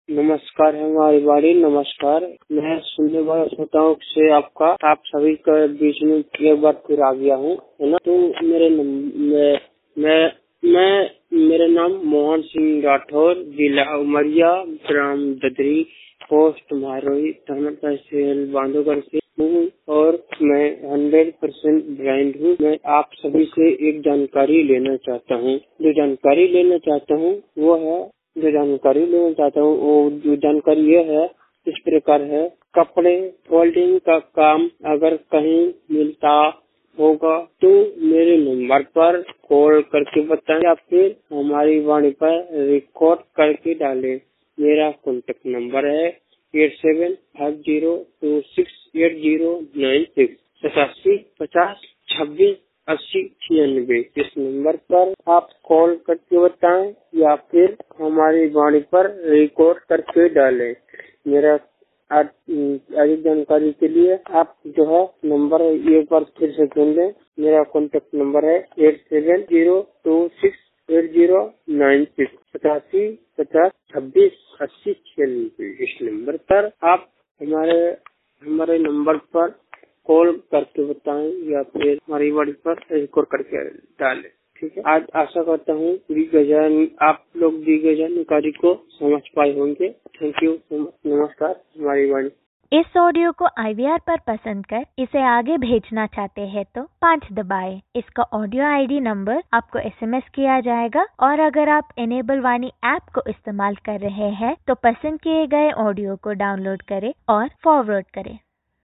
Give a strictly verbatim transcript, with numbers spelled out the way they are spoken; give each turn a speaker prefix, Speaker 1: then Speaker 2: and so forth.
Speaker 1: नमस्कार है हमारी बाड़ी। नमस्कार, मैं सुनने वाला श्रोताओं से आपका आप सभी के बीच में एक बार फिर आ गया हूँ, है ना। तो मेरे मैं मैं मैं मेरा नाम मोहन सिंह राठौर, जिला उमरिया, ग्राम ददरी, पोस्ट मारोई, थाना तहसील बांधवगढ़ से हूँ और मैं हंड्रेड परसेंट ब्लाइंड हूँ। मैं आप सभी से एक जानकारी लेना चाहता हूँ। जो जानकारी लेना चाहता हूँ वो है जो जानकारी लेना चाहता हूँ वो जो जानकारी ये है, इस प्रकार है। कपड़े फोल्डिंग का काम अगर कहीं मिलता होगा तो मेरे नंबर पर कॉल करके बताएं या फिर हमारी वाणी पर रिकॉर्ड करके डालें। मेरा कॉन्टेक्ट नंबर है eight seven five zero two six eight zero nine six पचासी पचास छब्बीस अस्सी छियानवे। इस नंबर पर आप कॉल करके बताएं या फिर हमारी वाणी पर रिकॉर्ड करके डालें। मेरा अधिक जानकारी के लिए आप जो है नंबर एक बार फिर से सुन लें। मेरा कॉन्टेक्ट नंबर है eight seven zero two six eight zero nine six पचासी पचास छब्बीस अस्सी छियानवे। इस नंबर पर आप हमारे हमारे नंबर पर कॉल करके बताएं या फिर हमारी वाणी पर रिकॉर्ड करके डालें। ठीक है। आज आशा करता हूँ दी गई आप लोग दी गई जानकारी को समझ पाए होंगे। Thank you so much. नमस्कार, हमारी वाणी।
Speaker 2: इस ऑडियो को आई वी आर पर पसंद कर इसे आगे भेजना चाहते हैं तो पाँच दबाएं। इसका ऑडियो आई डी नंबर आपको एस एम एस किया जाएगा और अगर आप इनेबल वाणी ऐप को इस्तेमाल कर रहे हैं तो पसंद किए गए ऑडियो को डाउनलोड करें और फॉरवर्ड करें।